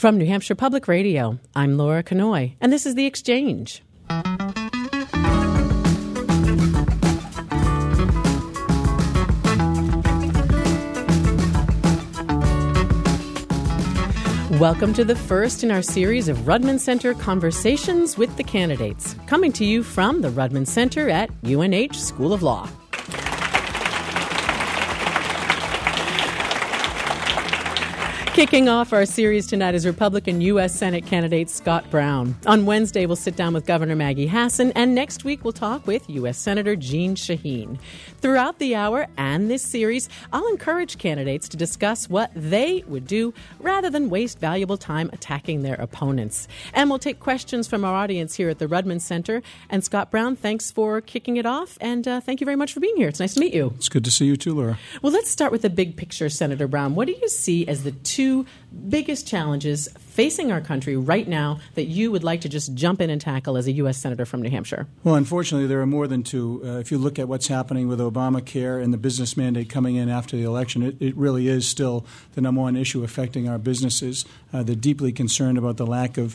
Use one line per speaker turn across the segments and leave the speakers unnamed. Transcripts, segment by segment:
From New Hampshire Public Radio, I'm Laura Kanoy, and this is The Exchange. Welcome to the first in our series of Rudman Center Conversations with the Candidates, coming to you from the Rudman Center at UNH School of Law. Kicking off our series tonight is Republican U.S. Senate candidate Scott Brown. On Wednesday, we'll sit down with Governor Maggie Hassan, and next week we'll talk with U.S. Senator Jeanne Shaheen. Throughout the hour and this series, I'll encourage candidates to discuss what they would do rather than waste valuable time attacking their opponents. And we'll take questions from our audience here at the Rudman Center. And Scott Brown, thanks for kicking it off, and thank you very much for being here. It's nice to meet you.
It's good to see you too, Laura.
Well, let's start with the big picture, Senator Brown. What do you see as the two biggest challenges facing our country right now that you would like to just jump in and tackle as a U.S. Senator from New Hampshire?
Well, unfortunately, there are more than two. If you look at what's happening with Obamacare and the business mandate coming in after the election, it really is still the number one issue affecting our businesses. They're deeply concerned about the lack of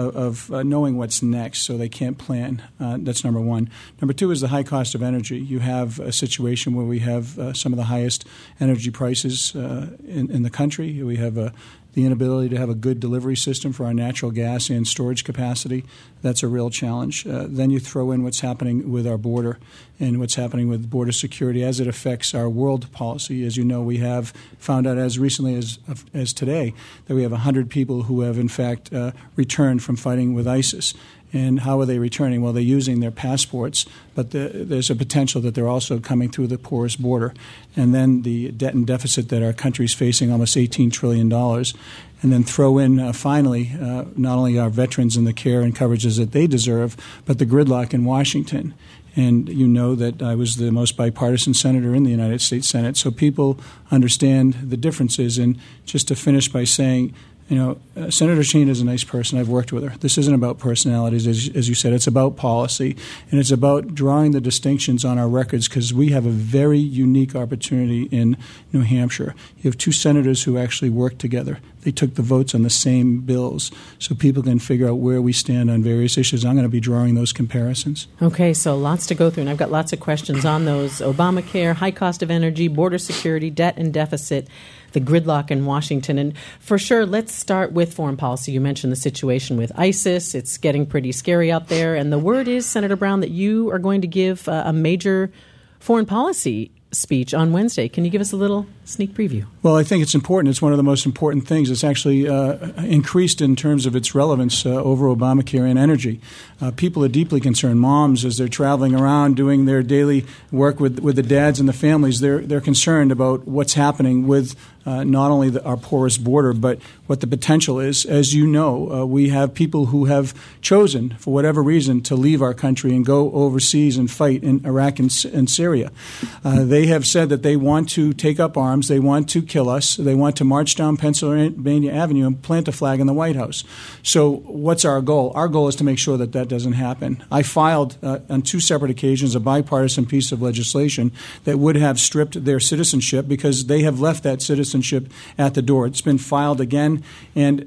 knowing what's next, so they can't plan. That's number one. Number two is the high cost of energy. You have a situation where we have some of the highest energy prices in the country. We have the inability to have a good delivery system for our natural gas and storage capacity. That's a real challenge. Then you throw in what's happening with our border and what's happening with border security as it affects our world policy. As you know, we have found out as recently as today that we have 100 people who have, in fact, returned from fighting with ISIS. And how are they returning? Well, they're using their passports, but there's a potential that they're also coming through the porous border. And then the debt and deficit that our country's facing, almost $18 trillion. And then throw in, finally, not only our veterans and the care and coverages that they deserve, but the gridlock in Washington. And you know that I was the most bipartisan senator in the United States Senate, so people understand the differences. And just to finish by saying, Senator Shaheen is a nice person. I've worked with her. This isn't about personalities, as you said. It's about policy, and it's about drawing the distinctions on our records because we have a very unique opportunity in New Hampshire. You have two senators who actually work together. They took the votes on the same bills so people can figure out where we stand on various issues. I'm going to be drawing those comparisons.
Okay, so lots to go through, and I've got lots of questions on those. Obamacare, high cost of energy, border security, debt and deficit, the gridlock in Washington. And for sure, let's start with foreign policy. You mentioned the situation with ISIS. It's getting pretty scary out there. And the word is, Senator Brown, that you are going to give a major foreign policy speech on Wednesday. Can you give us a little sneak preview?
Well, I think it's important. It's one of the most important things. It's actually increased in terms of its relevance over Obamacare and energy. People are deeply concerned. Moms, as they're traveling around doing their daily work with the dads and the families, they're concerned about what's happening with not only our porous border, but what the potential is. As you know, we have people who have chosen, for whatever reason, to leave our country and go overseas and fight in Iraq and Syria. They have said that they want to take up arms, they want to kill us, they want to march down Pennsylvania Avenue and plant a flag in the White House. So what's our goal? Our goal is to make sure that that doesn't happen. I filed on two separate occasions a bipartisan piece of legislation that would have stripped their citizenship because they have left that citizenship at the door. It's been filed again, and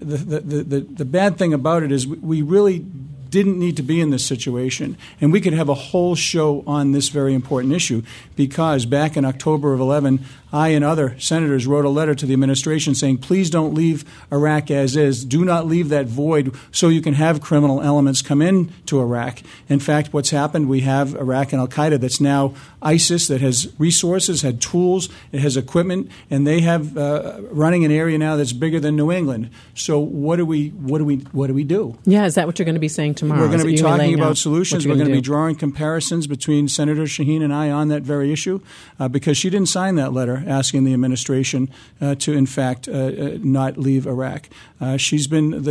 the bad thing about it is we really didn't need to be in this situation. And we could have a whole show on this very important issue because back in October of 11, I and other senators wrote a letter to the administration saying, please don't leave Iraq as is. Do not leave that void so you can have criminal elements come into Iraq. In fact, what's happened, we have Iraq and al-Qaeda that's now ISIS, that has resources, had tools, it has equipment, and they have running an area now that's bigger than New England. So what do we do?
Yeah, is that what you're going to be saying tomorrow?
We're going to be talking about solutions. We're going to be drawing comparisons between Senator Shaheen and I on that very issue because she didn't sign that letter asking the administration to, in fact, not leave Iraq. She's been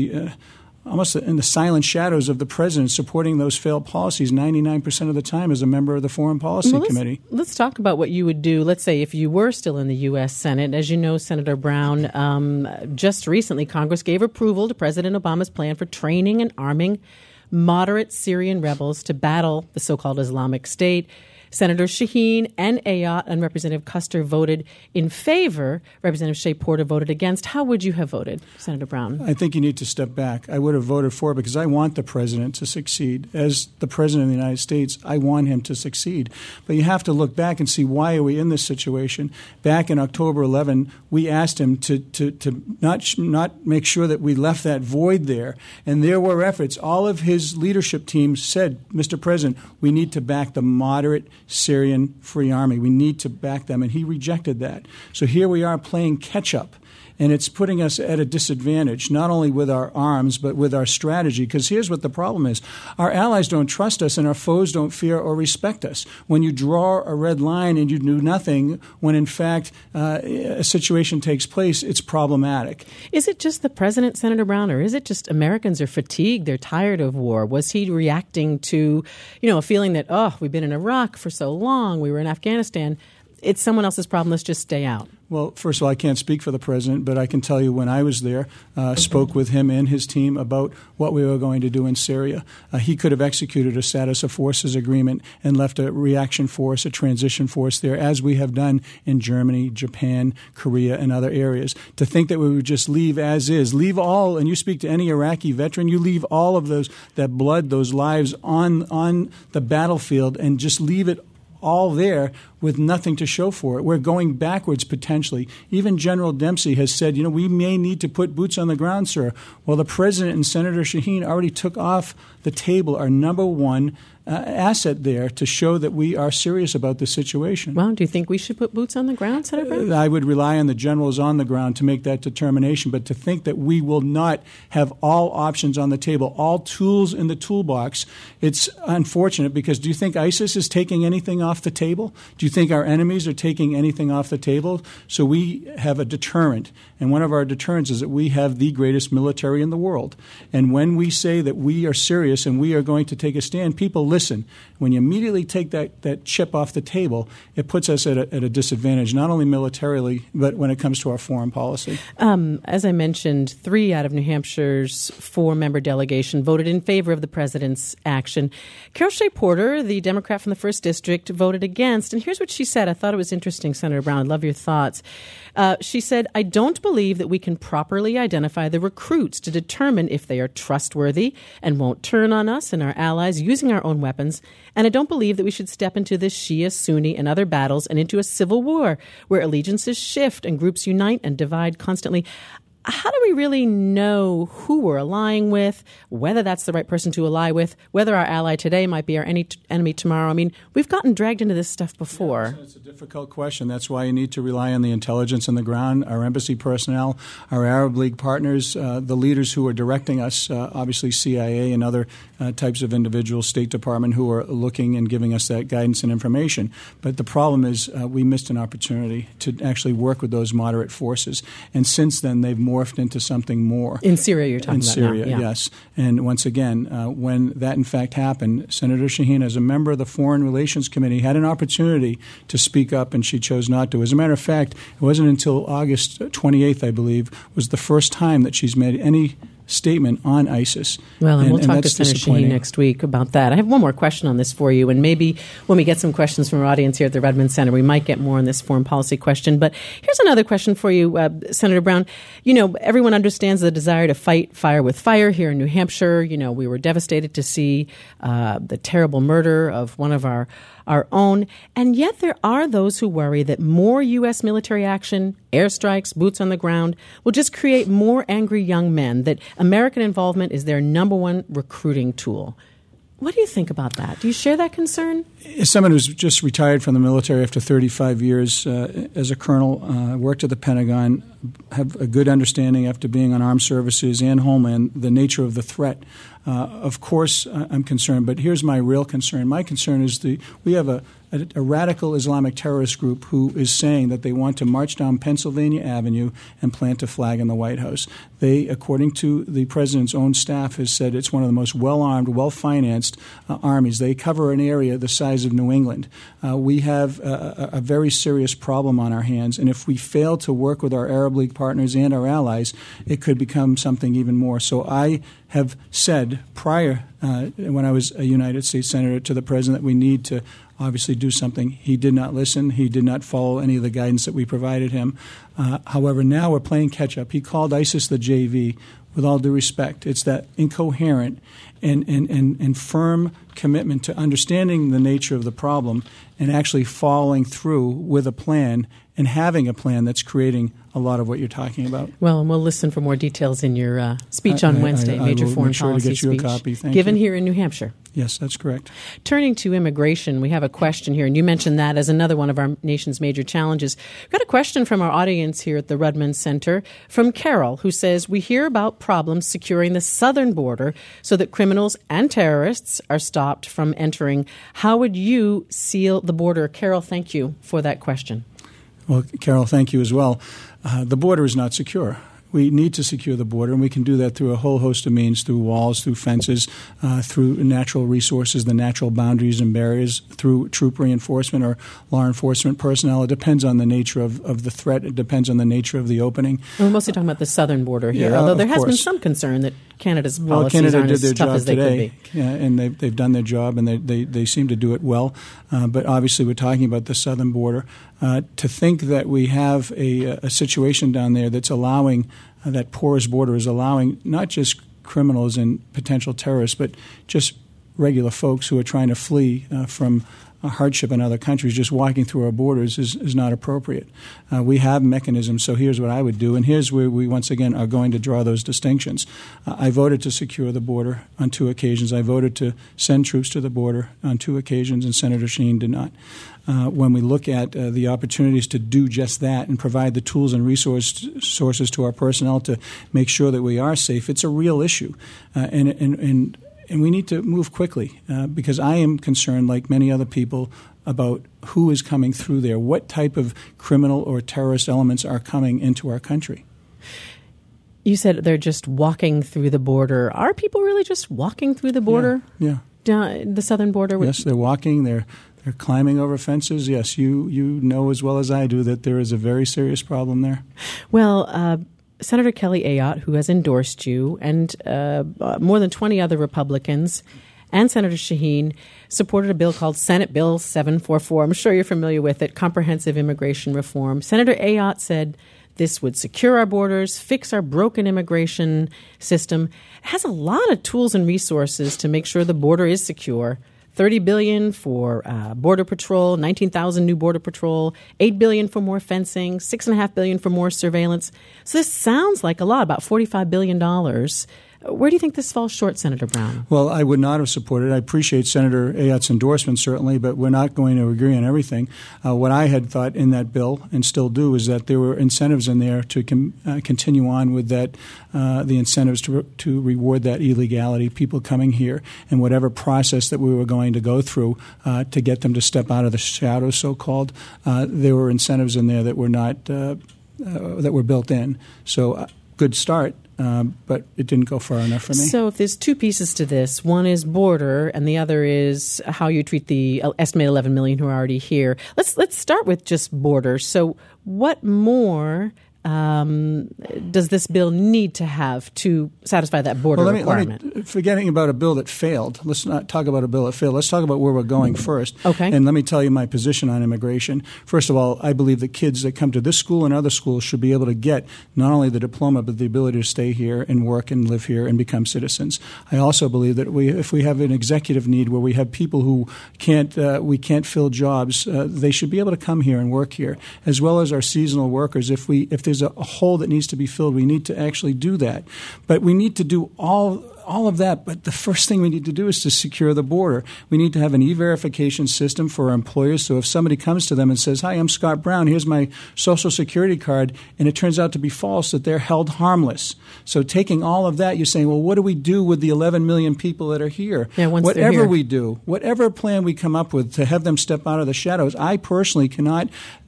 almost in the silent shadows of the president supporting those failed policies 99% of the time as a member of the Foreign Policy Committee.
Let's talk about what you would do, let's say, if you were still in the U.S. Senate. As you know, Senator Brown, just recently Congress gave approval to President Obama's plan for training and arming moderate Syrian rebels to battle the so-called Islamic State. Senator Shaheen and Ayotte and Representative Custer voted in favor. Representative Shea Porter voted against. How would you have voted, Senator Brown?
I think you need to step back. I would have voted for it because I want the president to succeed. As the president of the United States, I want him to succeed. But you have to look back and see, why are we in this situation? Back in October 11, we asked him to not make sure that we left that void there. And there were efforts. All of his leadership team said, Mr. President, we need to back the moderate Syrian Free Army. We need to back them. And he rejected that. So here we are playing catch-up. And it's putting us at a disadvantage, not only with our arms, but with our strategy. Because here's what the problem is. Our allies don't trust us, and our foes don't fear or respect us. When you draw a red line and you do nothing, when in fact a situation takes place, it's problematic.
Is it just the president, Senator Brown, or is it just Americans are fatigued, they're tired of war? Was he reacting to, a feeling that, we've been in Iraq for so long, we were in Afghanistan, it's someone else's problem, let's just stay out?
Well, first of all, I can't speak for the president, but I can tell you when I was there, spoke with him and his team about what we were going to do in Syria. He could have executed a status of forces agreement and left a reaction force, a transition force there, as we have done in Germany, Japan, Korea, and other areas. To think that we would just leave as is, leave all, and you speak to any Iraqi veteran, you leave all of that blood, those lives on the battlefield and just leave it all there with nothing to show for it. We're going backwards potentially. Even General Dempsey has said, we may need to put boots on the ground, sir. Well, the president and Senator Shaheen already took off the table our number one asset there to show that we are serious about the situation.
Well, do you think we should put boots on the ground, Senator Brown?
I would rely on the generals on the ground to make that determination. But to think that we will not have all options on the table, all tools in the toolbox, it's unfortunate because do you think ISIS is taking anything off the table? Do you think our enemies are taking anything off the table? So we have a deterrent. And one of our deterrents is that we have the greatest military in the world. And when we say that we are serious and we are going to take a stand, people listen. When you immediately take that chip off the table, it puts us at a disadvantage, not only militarily, but when it comes to our foreign policy.
As I mentioned, 3 out of New Hampshire's 4-member delegation voted in favor of the president's action. Carol Shea Porter, the Democrat from the 1st District, voted against. And here's what she said. I thought it was interesting, Senator Brown. I'd love your thoughts. She said, I don't believe that we can properly identify the recruits to determine if they are trustworthy and won't turn on us and our allies using our own weapons. And I don't believe that we should step into this Shia, Sunni, and other battles and into a civil war where allegiances shift and groups unite and divide constantly. How do we really know who we're allying with, whether that's the right person to ally with, whether our ally today might be our enemy tomorrow? I mean, we've gotten dragged into this stuff before.
It's a difficult question. That's why you need to rely on the intelligence on the ground, our embassy personnel, our Arab League partners, the leaders who are directing us, obviously CIA and other types of individuals, State Department, who are looking and giving us that guidance and information. But the problem is we missed an opportunity to actually work with those moderate forces. And since then, they've morphed into something more.
In Syria, you're talking about
Syria,
now. Yeah.
Yes. And once again, when that in fact happened, Senator Shaheen, as a member of the Foreign Relations Committee, had an opportunity to speak up, and she chose not to. As a matter of fact, it wasn't until August 28th, I believe, was the first time that she's made any statement on ISIS.
Well, and we'll talk to Senator Shaheen next week about that. I have one more question on this for you, and maybe when we get some questions from our audience here at the Redmond Center, we might get more on this foreign policy question. But here's another question for you, Senator Brown. Everyone understands the desire to fight fire with fire here in New Hampshire. We were devastated to see the terrible murder of one of our own. And yet there are those who worry that more U.S. military action, airstrikes, boots on the ground, will just create more angry young men, that American involvement is their number one recruiting tool. What do you think about that? Do you share that concern?
As someone who's just retired from the military after 35 years as a colonel, worked at the Pentagon, have a good understanding after being on armed services and Homeland, the nature of the threat. Of course, I'm concerned, but here's my real concern. My concern is we have a radical Islamic terrorist group who is saying that they want to march down Pennsylvania Avenue and plant a flag in the White House. They, according to the president's own staff, has said it's one of the most well-armed, well-financed armies. They cover an area the size of New England. We have a very serious problem on our hands, and if we fail to work with our Arab League partners and our allies, it could become something even more. So I have said prior, when I was a United States Senator, to the President that we need to obviously do something. He did not listen. He did not follow any of the guidance that we provided him. However, now we're playing catch-up. He called ISIS the JV. With all due respect, it's that incoherent and firm commitment to understanding the nature of the problem and actually following through with a plan and having a plan that's creating a lot of what you're talking about.
Well, and we'll listen for more details in your speech on Wednesday, major foreign policy speech, given here in New Hampshire.
Yes, that's correct.
Turning to immigration, we have a question here, and you mentioned that as another one of our nation's major challenges. We've got a question from our audience here at the Rudman Center from Carol, who says, we hear about problems securing the southern border so that criminals and terrorists are stopped from entering. How would you seal the border? Carol, thank you for that question.
Well, Carol, thank you as well. The border is not secure. We need to secure the border, and we can do that through a whole host of means, through walls, through fences, through natural resources, the natural boundaries and barriers, through troop reinforcement or law enforcement personnel. It depends on the nature of the threat. It depends on the nature of the opening.
We're mostly talking about the southern border here, although there has been some concern that Canada's policies
Canada
aren't
did
as
their
tough
job
as they
today,
could be.
And they've done their job, and they seem to do it well. But obviously we're talking about the southern border. To think that we have a situation down there that's allowing that porous border is allowing not just criminals and potential terrorists, but just regular folks who are trying to flee from hardship in other countries, just walking through our borders is not appropriate. We have mechanisms, so here's what I would do, and here's where we once again are going to draw those distinctions. I voted to secure the border on 2 occasions. I voted to send troops to the border on 2 occasions, and Senator Shaheen did not. When we look at the opportunities to do just that and provide the tools and resources to our personnel to make sure that we are safe, it's a real issue. And we need to move quickly because I am concerned, like many other people, about who is coming through there, what type of criminal or terrorist elements are coming into our country.
You said they're just walking through the border. Are people really just walking through the border?
Yeah.
Down the southern border?
Yes, they're walking. They're climbing over fences. Yes, you know as well as I do that there is a very serious problem there.
Well, Senator Kelly Ayotte, who has endorsed you, and more than 20 other Republicans, and Senator Shaheen supported a bill called Senate Bill 744. I'm sure you're familiar with it, Comprehensive Immigration Reform. Senator Ayotte said this would secure our borders, fix our broken immigration system. It has a lot of tools and resources to make sure the border is secure. $30 billion for Border Patrol, 19,000 new Border Patrol, $8 billion for more fencing, $6.5 billion for more surveillance. So this sounds like a lot, about $45 billion. Where do you think this falls short, Senator Brown?
Well, I would not have supported it. I appreciate Senator Ayotte's endorsement, certainly, but we're not going to agree on everything. What I had thought in that bill, and still do, is that there were incentives in there to continue on with that, the incentives to reward that illegality, people coming here, and whatever process that we were going to go through to get them to step out of the shadows, so-called. There were incentives in there that were not that were built in. So good start. But it didn't go far enough for me.
So if there's 2 pieces to this, one is border and the other is how you treat the estimated 11 million who are already here. Let's start with just border. So what more does this bill need to have to satisfy that border requirement?
Forgetting about a bill that failed, let's not talk about a bill that failed. Let's talk about where we're going first.
Okay.
And let me tell you my position on immigration. First of all, I believe that kids that come to this school and other schools should be able to get not only the diploma but the ability to stay here and work and live here and become citizens. I also believe that if we have an executive need where we have people who we can't fill jobs, they should be able to come here and work here, as well as our seasonal workers. If there's a hole that needs to be filled, we need to actually do that. But we need to do all of that, but the first thing we need to do is to secure the border. We need to have an e-verification system for our employers, so if somebody comes to them and says, "Hi, I'm Scott Brown, here's my Social Security card," and it turns out to be false, that they're held harmless. So taking all of that, you're saying, well, what do we do with the 11 million people that are here?
Yeah,
whatever we do, whatever plan we come up with to have them step out of the shadows, I personally cannot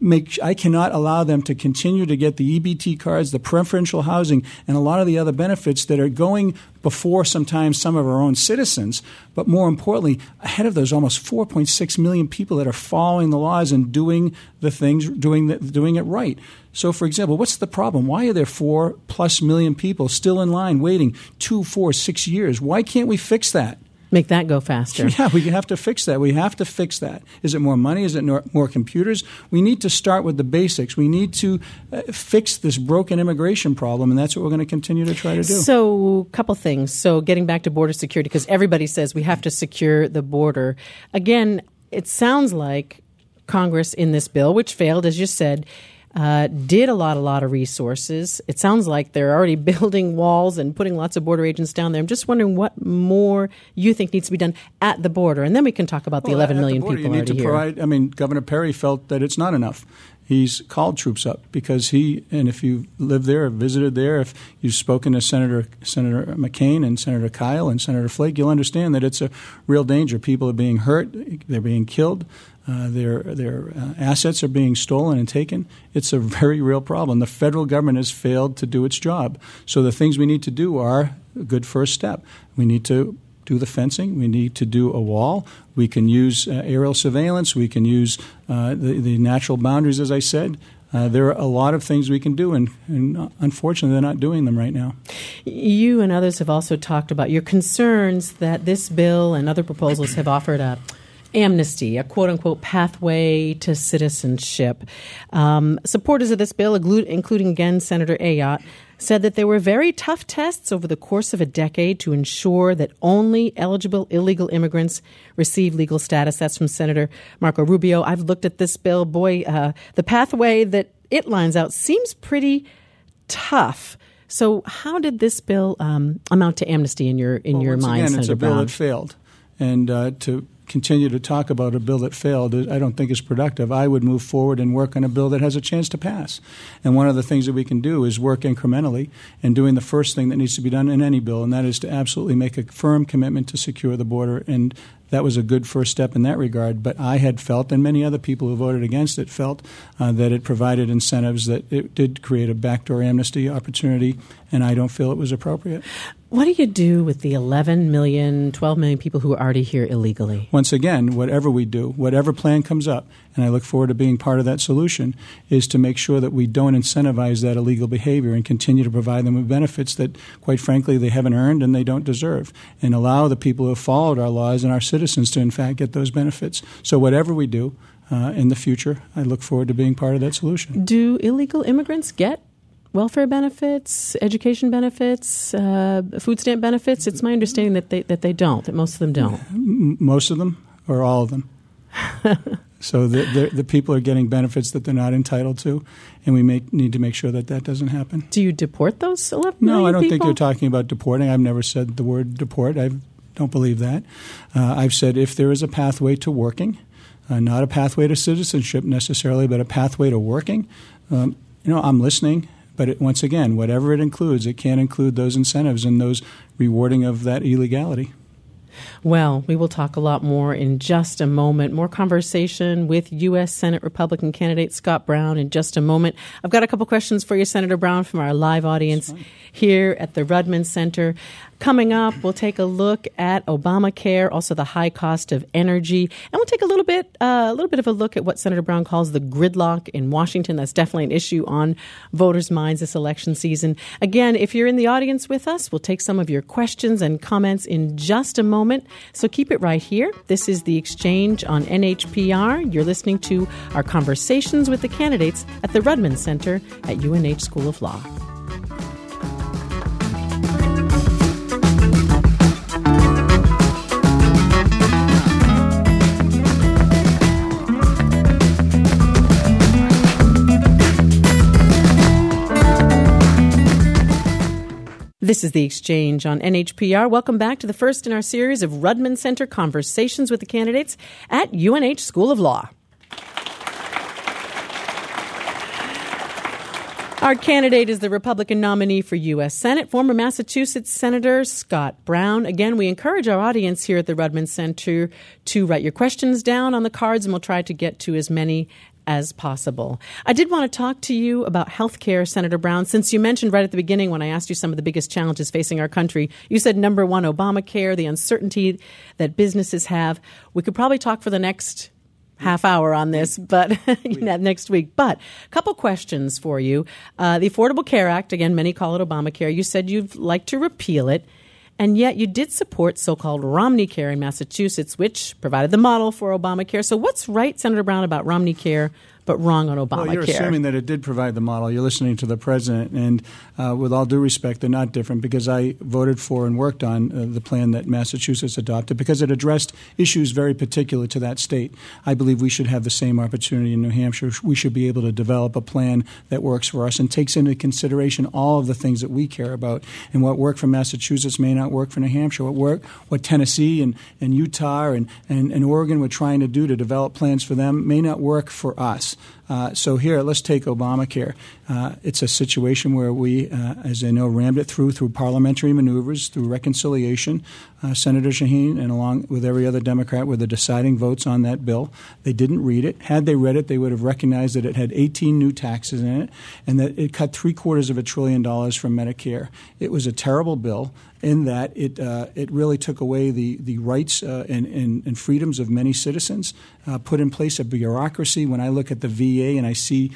allow them to continue to get the EBT cards, the preferential housing, and a lot of the other benefits that are going before sometimes some of our own citizens, but more importantly, ahead of those almost 4.6 million people that are following the laws and doing the things, doing it right. So, for example, what's the problem? Why are there 4+ million people still in line waiting 2, 4, 6 years? Why can't we fix that?
Make that go faster.
Yeah, we have to fix that. We have to fix that. Is it more money? Is it more computers? We need to start with the basics. We need to fix this broken immigration problem, and that's what we're going to continue to try to do.
So, a couple things. So, getting back to border security, because everybody says we have to secure the border. Again, it sounds like Congress in this bill, which failed, as you said, did a lot of resources. It sounds like they're already building walls and putting lots of border agents down there. I'm just wondering what more you think needs to be done at the border, and then we can talk about the 11 million
people
already here.
Provide, Governor Perry felt that it's not enough. He's called troops up because and if you live there or visited there, if you've spoken to Senator McCain and Senator Kyle and Senator Flake, you'll understand that it's a real danger. People are being hurt. They're being killed. Their assets are being stolen and taken. It's a very real problem. The federal government has failed to do its job. So the things we need to do are a good first step. We need to do the fencing. We need to do a wall. We can use aerial surveillance. We can use the natural boundaries, as I said. There are a lot of things we can do, and unfortunately, they're not doing them right now.
You and others have also talked about your concerns that this bill and other proposals have offered a amnesty, a quote-unquote pathway to citizenship. Supporters of this bill, including, again, Senator Ayotte, said that there were very tough tests over the course of a decade to ensure that only eligible illegal immigrants receive legal status. That's from Senator Marco Rubio. I've looked at this bill. Boy, the pathway that it lines out seems pretty tough. So how did this bill amount to amnesty in your mind,
again,
Senator
it's a bill
Brown?
that failed. And to continue to talk about a bill that failed, I don't think is productive. I would move forward and work on a bill that has a chance to pass. And one of the things that we can do is work incrementally and doing the first thing that needs to be done in any bill, and that is to absolutely make a firm commitment to secure the border. And that was a good first step in that regard. But I had felt, and many other people who voted against it felt, that it provided incentives, that it did create a backdoor amnesty opportunity, and I don't feel it was appropriate.
What do you do with the 11 million, 12 million people who are already here illegally?
Once again, whatever we do, whatever plan comes up, and I look forward to being part of that solution, is to make sure that we don't incentivize that illegal behavior and continue to provide them with benefits that, quite frankly, they haven't earned and they don't deserve, and allow the people who have followed our laws and our citizens to, in fact, get those benefits. So whatever we do in the future, I look forward to being part of that solution.
Do illegal immigrants get welfare benefits, education benefits, food stamp benefits? It's my understanding that they don't, that most of them don't.
Most of them, or all of them. So the people are getting benefits that they're not entitled to, and we need to make sure that doesn't happen.
Do you deport those 11 million
No, I don't
people?
think you're talking about deporting. I've never said the word deport. I don't believe that. I've said if there is a pathway to working, not a pathway to citizenship necessarily, but a pathway to working, I'm listening. But once again, whatever it includes, it can't include those incentives and those rewarding of that illegality.
Well, we will talk a lot more in just a moment. More conversation with U.S. Senate Republican candidate Scott Brown in just a moment. I've got a couple questions for you, Senator Brown, from our live audience here at the Rudman Center. Coming up, we'll take a look at Obamacare, also the high cost of energy, and we'll take a little bit of a look at what Senator Brown calls the gridlock in Washington. That's definitely an issue on voters' minds this election season. Again, if you're in the audience with us, we'll take some of your questions and comments in just a moment. So keep it right here. This is The Exchange on NHPR. You're listening to our conversations with the candidates at the Rudman Center at UNH School of Law. This is The Exchange on NHPR. Welcome back to the first in our series of Rudman Center Conversations with the Candidates at UNH School of Law. Our candidate is the Republican nominee for U.S. Senate, former Massachusetts Senator Scott Brown. Again, we encourage our audience here at the Rudman Center to write your questions down on the cards, and we'll try to get to as many as possible. I did want to talk to you about health care, Senator Brown, since you mentioned right at the beginning when I asked you some of the biggest challenges facing our country. You said number one, Obamacare, the uncertainty that businesses have. We could probably talk for the next half hour on this, but next week. But a couple questions for you. The Affordable Care Act, again, many call it Obamacare. You said you'd like to repeal it. And yet you did support so-called Romney Care in Massachusetts, which provided the model for Obamacare. So what's right, Senator Brown, about Romney Care, but wrong on Obamacare?
Well, you're assuming that it did provide the model. You're listening to the president. And with all due respect, they're not different, because I voted for and worked on the plan that Massachusetts adopted because it addressed issues very particular to that state. I believe we should have the same opportunity in New Hampshire. We should be able to develop a plan that works for us and takes into consideration all of the things that we care about. And what worked for Massachusetts may not work for New Hampshire. What Tennessee and Utah and Oregon were trying to do to develop plans for them may not work for us. So here, let's take Obamacare. It's a situation where we, as I know, rammed it through parliamentary maneuvers, through reconciliation. Senator Shaheen, and along with every other Democrat, were the deciding votes on that bill. They didn't read it. Had they read it, they would have recognized that it had 18 new taxes in it and that it cut $750 billion from Medicare. It was a terrible bill in that it really took away the rights and freedoms of many citizens, put in place a bureaucracy. When I look at the VA and I see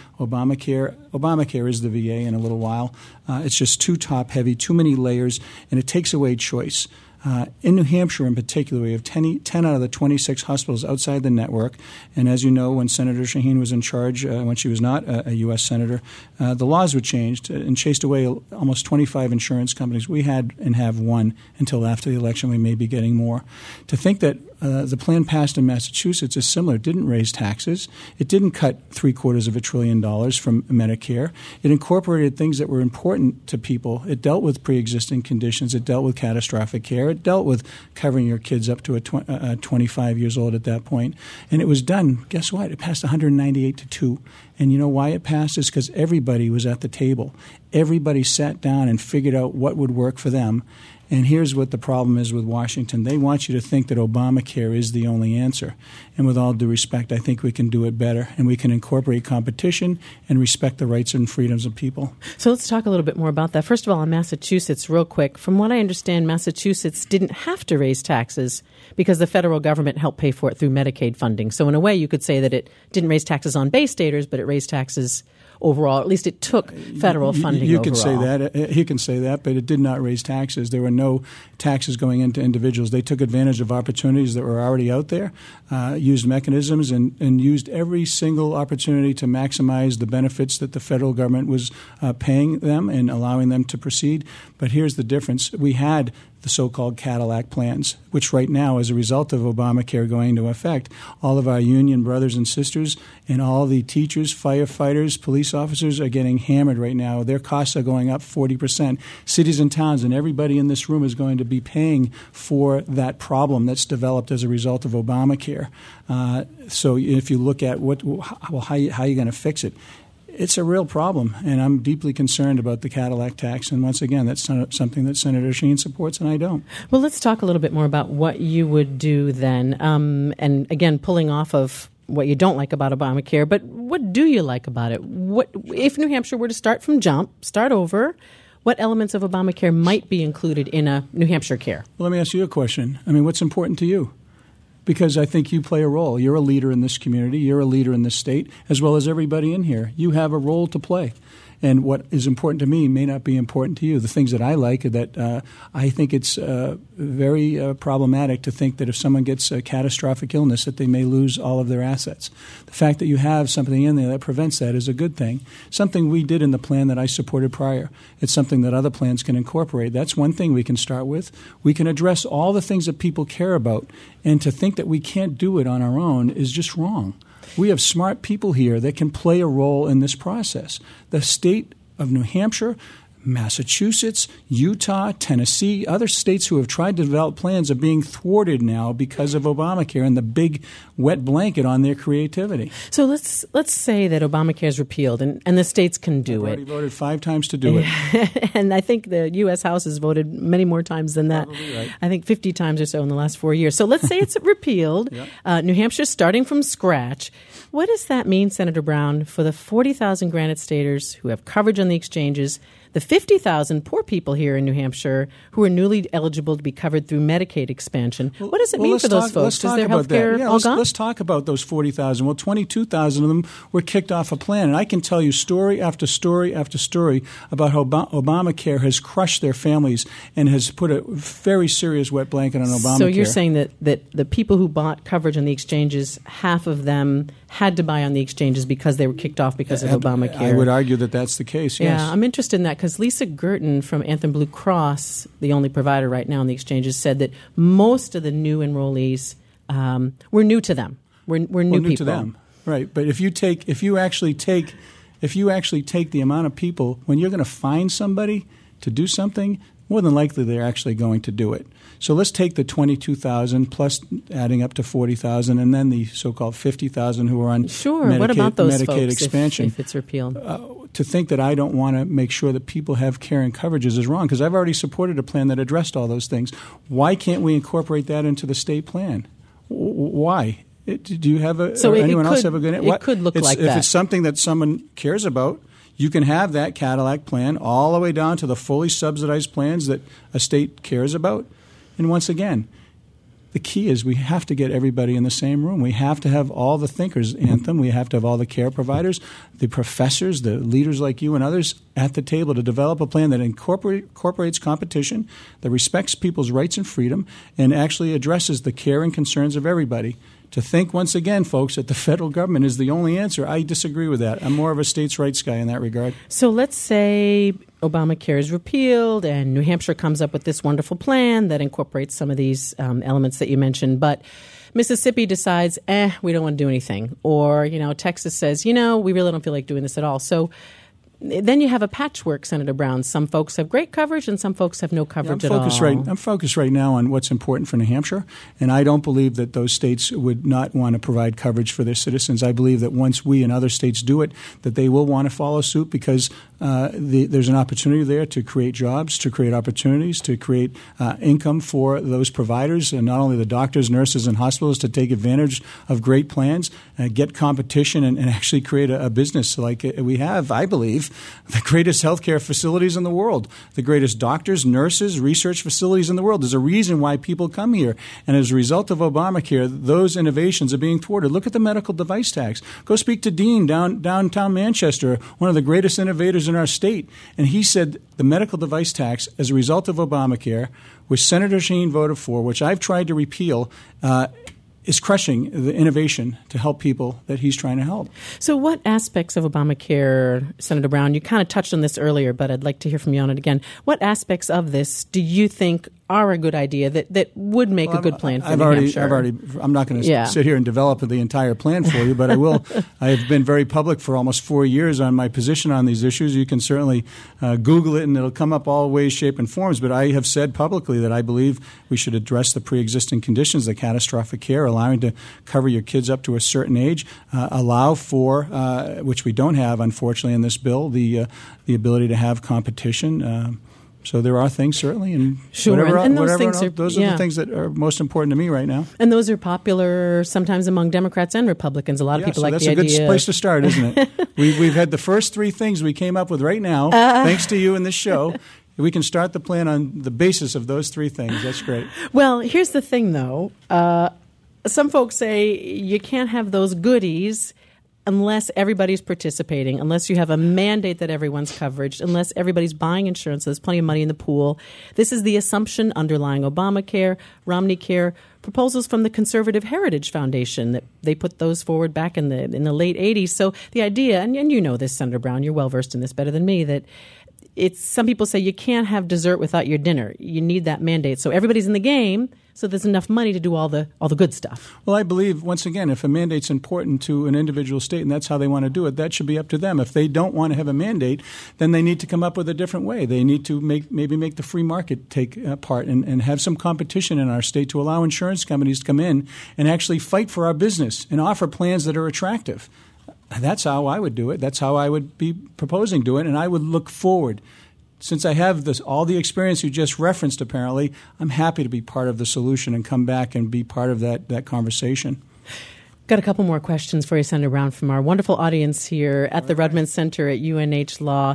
Obamacare is the VA in a little while. It's just too top-heavy, too many layers, and it takes away choice. In New Hampshire in particular, we have 10 out of the 26 hospitals outside the network. And as you know, when Senator Shaheen was in charge, when she was not a U.S. Senator, the laws were changed and chased away almost 25 insurance companies. We had and have one until after the election. We may be getting more. To think that the plan passed in Massachusetts is similar. It didn't raise taxes. It didn't cut $750 billion from Medicare. It incorporated things that were important to people. It dealt with pre-existing conditions. It dealt with catastrophic care. It dealt with covering your kids up to 25 years old at that point. And it was done. Guess what? It passed 198-2. And you know why it passed? Is because everybody was at the table. Everybody sat down and figured out what would work for them. And here's what the problem is with Washington. They want you to think that Obamacare is the only answer. And with all due respect, I think we can do it better. And we can incorporate competition and respect the rights and freedoms of people.
So let's talk a little bit more about that. First of all, on Massachusetts, real quick. From what I understand, Massachusetts didn't have to raise taxes because the federal government helped pay for it through Medicaid funding. So in a way, you could say that it didn't raise taxes on Bay Staters, but it raised taxes overall. At least it took federal funding
you
overall.
Can say that. He can say that, but it did not raise taxes. There were no taxes going into individuals. They took advantage of opportunities that were already out there, used mechanisms, and used every single opportunity to maximize the benefits that the federal government was paying them and allowing them to proceed. But here's the difference. We had the so-called Cadillac plans, which right now, as a result of Obamacare going into effect, all of our union brothers and sisters and all the teachers, firefighters, police officers are getting hammered right now. Their costs are going up 40%. Cities and towns and everybody in this room is going to be paying for that problem that's developed as a result of Obamacare. So if you look at how are you going to fix it? It's a real problem, and I'm deeply concerned about the Cadillac tax. And once again, that's something that Senator Shaheen supports, and I don't.
Well, let's talk a little bit more about what you would do then. And again, pulling off of what you don't like about Obamacare, but what do you like about it? What if New Hampshire were to start over, what elements of Obamacare might be included in a New Hampshire care?
Well, let me ask you a question. I mean, what's important to you? Because I think you play a role. You're a leader in this community. You're a leader in this state, as well as everybody in here. You have a role to play. And what is important to me may not be important to you. The things that I like are that I think it's very problematic to think that if someone gets a catastrophic illness that they may lose all of their assets. The fact that you have something in there that prevents that is a good thing. Something we did in the plan that I supported prior. It's something that other plans can incorporate. That's one thing we can start with. We can address all the things that people care about. And to think that we can't do it on our own is just wrong. We have smart people here that can play a role in this process. The state of New Hampshire, Massachusetts, Utah, Tennessee, other states who have tried to develop plans are being thwarted now because of Obamacare and the big wet blanket on their creativity.
So let's say that Obamacare is repealed and the states can do it.
I've already voted 5 times to do it.
And I think the U.S. House has voted many more times than that.
Probably right.
I think 50 times or so in the last 4 years. So let's say it's repealed.
Yep.
New Hampshire starting from scratch. What does that mean, Senator Brown, for the 40,000 granite staters who have coverage on the exchanges, the the 50,000 poor people here in New Hampshire who are newly eligible to be covered through Medicaid expansion. What does it mean for those folks? Is their health care all gone?
Let's talk about those 40,000. Well, 22,000 of them were kicked off a plan. And I can tell you story after story after story about how Obamacare has crushed their families and has put a very serious wet blanket on Obamacare.
So you're saying that the people who bought coverage on the exchanges, half of them had to buy on the exchanges because they were kicked off because of Obamacare.
I would argue that that's the case, yes.
Yeah, I'm interested in that because Lisa Girton from Anthem Blue Cross, the only provider right now on the exchanges, said that most of the new enrollees were new to them. We're new people.
To them, right? But if you actually take the amount of people, when you're going to find somebody to do something, more than likely they're actually going to do it. So let's take the 22,000 plus adding up to 40,000, and then the so-called 50,000 who are on
what about those
Medicaid
folks
expansion.
If it's repealed?
To think that I don't want to make sure that people have care and coverages is wrong, because I've already supported a plan that addressed all those things. Why can't we incorporate that into the state plan? Why? Do you have anyone else have a good?
It could look like that.
If it's something that someone cares about, you can have that Cadillac plan all the way down to the fully subsidized plans that a state cares about. And once again, the key is we have to get everybody in the same room. We have to have all the thinkers, Anthem. We have to have all the care providers, the professors, the leaders like you and others at the table to develop a plan that incorporates competition, that respects people's rights and freedom, and actually addresses the care and concerns of everybody. To think, once again, folks, that the federal government is the only answer, I disagree with that. I'm more of a states' rights guy in that regard.
So let's say Obamacare is repealed and New Hampshire comes up with this wonderful plan that incorporates some of these elements that you mentioned, but Mississippi decides, we don't want to do anything. Or, Texas says, we really don't feel like doing this at all. So then you have a patchwork, Senator Brown. Some folks have great coverage and some folks have no coverage at all.
I'm focused right now on what's important for New Hampshire, and I don't believe that those states would not want to provide coverage for their citizens. I believe that once we and other states do it, that they will want to follow suit because there's an opportunity there to create jobs, to create opportunities, to create income for those providers, and not only the doctors, nurses, and hospitals to take advantage of great plans, get competition, and actually create a business like we have, I believe, the greatest healthcare facilities in the world, the greatest doctors, nurses, research facilities in the world. There's a reason why people come here. And as a result of Obamacare, those innovations are being thwarted. Look at the medical device tax. Go speak to Dean downtown Manchester, one of the greatest innovators in our state. And he said the medical device tax, as a result of Obamacare, which Senator Shaheen voted for, which I've tried to repeal, is crushing the innovation to help people that he's trying to help.
So what aspects of Obamacare, Senator Brown, you kind of touched on this earlier, but I'd like to hear from you on it again. What aspects of this do you think are a good idea that would make a good plan for New Hampshire?
I'm not going to sit here and develop the entire plan for you, but I will. I have been very public for almost 4 years on my position on these issues. You can certainly Google it, and it'll come up all ways, shape, and forms. But I have said publicly that I believe we should address the pre-existing conditions, the catastrophic care, allowing to cover your kids up to a certain age, allow for, which we don't have, unfortunately, in this bill, the ability to have competition. So there are things, certainly, and
those
are the things that are most important to me right now.
And those are popular sometimes among Democrats and Republicans. A lot of people like the idea.
That's a good place to start, isn't it? We've had the first three things we came up with right now, thanks to you in this show. We can start the plan on the basis of those three things. That's great.
Well, here's the thing, though. Some folks say you can't have those goodies unless everybody's participating, unless you have a mandate that everyone's covered, unless everybody's buying insurance, so there's plenty of money in the pool. This is the assumption underlying Obamacare, Romney Care, proposals from the Conservative Heritage Foundation that they put those forward back in the late 80s. So the idea, and you know this, Senator Brown, you're well versed in this better than me, that it's some people say you can't have dessert without your dinner. You need that mandate. So everybody's in the game, so there's enough money to do all the good stuff.
Well, I believe, once again, if a mandate's important to an individual state and that's how they want to do it, that should be up to them. If they don't want to have a mandate, then they need to come up with a different way. They need to maybe make the free market take part and have some competition in our state to allow insurance companies to come in and actually fight for our business and offer plans that are attractive. That's how I would do it. That's how I would be proposing to it, and I would look forward. Since I have all the experience you just referenced, apparently, I'm happy to be part of the solution and come back and be part of that conversation.
Got a couple more questions for you, Senator Brown, from our wonderful audience here at the Rudman Center at UNH Law.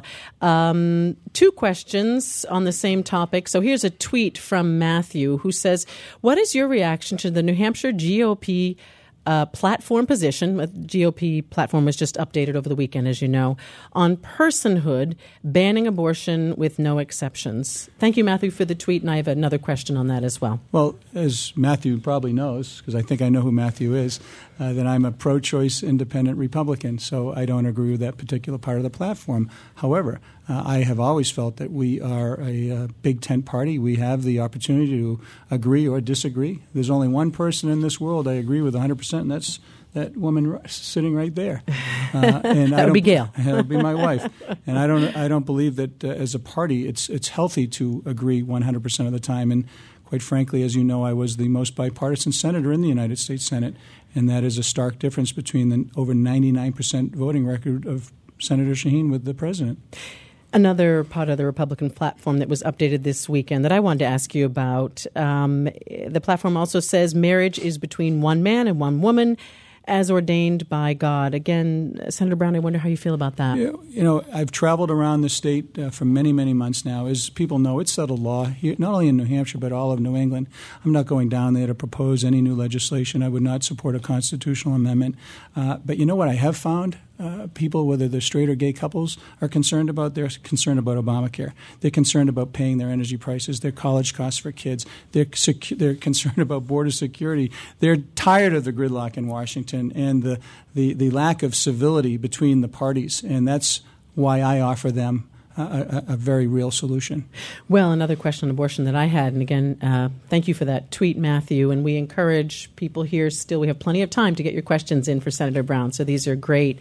2 questions on the same topic. So here's a tweet from Matthew who says, what is your reaction to the New Hampshire GOP platform position? The GOP platform was just updated over the weekend, as you know, on personhood, banning abortion with no exceptions. Thank you, Matthew, for the tweet, and I have another question on that as well.
Well, as Matthew probably knows, because I think I know who Matthew is, that I'm a pro-choice independent Republican, so I don't agree with that particular part of the platform. However, I have always felt that we are a big tent party. We have the opportunity to agree or disagree. There's only one person in this world I agree with 100%, and that's that woman sitting right there. And
that would be Gail.
That would be my wife. And I don't believe that as a party it's healthy to agree 100% of the time. And quite frankly, as you know, I was the most bipartisan senator in the United States Senate, and that is a stark difference between the over 99% voting record of Senator Shaheen with the president.
Another part of the Republican platform that was updated this weekend that I wanted to ask you about, the platform also says marriage is between one man and one woman as ordained by God. Again, Senator Brown, I wonder how you feel about that.
You know, I've traveled around the state for many, many months now. As people know, it's settled law, here, not only in New Hampshire, but all of New England. I'm not going down there to propose any new legislation. I would not support a constitutional amendment. But you know what I have found? People, whether they're straight or gay couples, are concerned about. They're concerned about Obamacare. They're concerned about paying their energy prices, their college costs for kids. They're concerned about border security. They're tired of the gridlock in Washington and the lack of civility between the parties, and that's why I offer them a very real solution.
Well, another question on abortion that I had, and again, thank you for that tweet, Matthew, and we encourage people here still, we have plenty of time to get your questions in for Senator Brown, so these are great.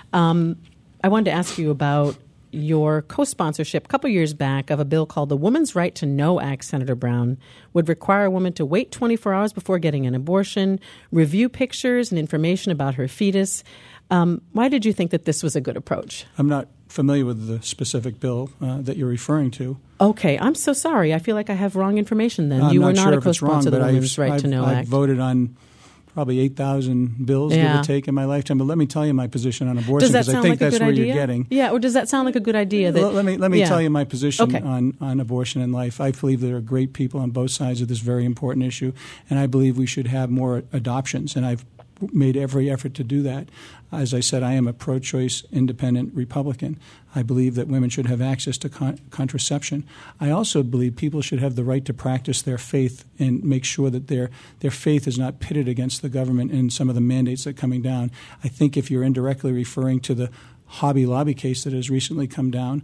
I wanted to ask you about your co-sponsorship a couple years back of a bill called the Woman's Right to Know Act, Senator Brown, would require a woman to wait 24 hours before getting an abortion, review pictures and information about her fetus. Why did you think that this was a good approach?
I'm not familiar with the specific bill that you're referring to.
Okay, I'm so sorry. I feel like I have wrong information then. You were not a co-sponsor of the Women's Right to Know Act.
I've voted on probably 8,000 bills, give or take, in my lifetime. But let me tell you my position on abortion, because I think that's where you're getting.
Yeah, or does that sound like a good idea?
Let me tell you my position on abortion and life. I believe there are great people on both sides of this very important issue, and I believe we should have more adoptions, and I've made every effort to do that. As I said, I am a pro-choice independent Republican. I believe that women should have access to contraception. I also believe people should have the right to practice their faith and make sure that their faith is not pitted against the government and some of the mandates that are coming down. I think if you're indirectly referring to the Hobby Lobby case that has recently come down,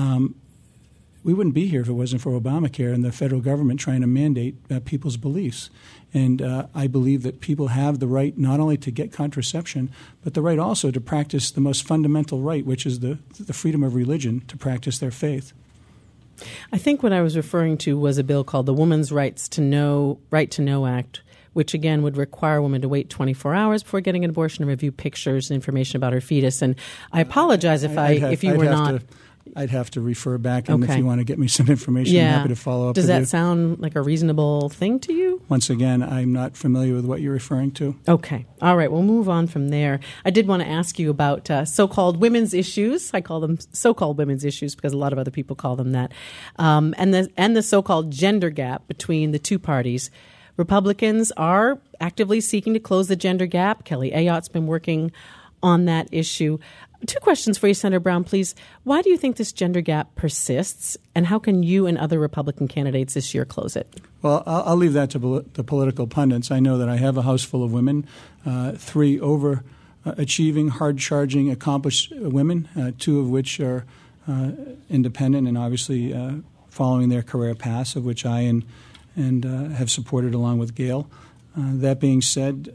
we wouldn't be here if it wasn't for Obamacare and the federal government trying to mandate people's beliefs. And I believe that people have the right not only to get contraception, but the right also to practice the most fundamental right, which is the freedom of religion to practice their faith.
I think what I was referring to was a bill called the Women's Right to Know Act, which again would require a woman to wait 24 hours before getting an abortion and review pictures and information about her fetus. And I apologize if you were not.
I'd have to refer back, and if you want to get me some information, I'm happy to follow up
Does
with you.
that sound like a reasonable thing to you?
Once again, I'm not familiar with what you're referring to.
Okay. All right. We'll move on from there. I did want to ask you about so-called women's issues. I call them so-called women's issues because a lot of other people call them that. And the so-called gender gap between the two parties. Republicans are actively seeking to close the gender gap. Kelly Ayotte's been working on that issue. 2 questions for you, Senator Brown, please. Why do you think this gender gap persists, and how can you and other Republican candidates this year close it?
Well, I'll leave that to the political pundits. I know that I have a house full of women, 3 overachieving, hard-charging, accomplished women, 2 of which are independent and obviously following their career paths, of which I and have supported along with Gail. That being said,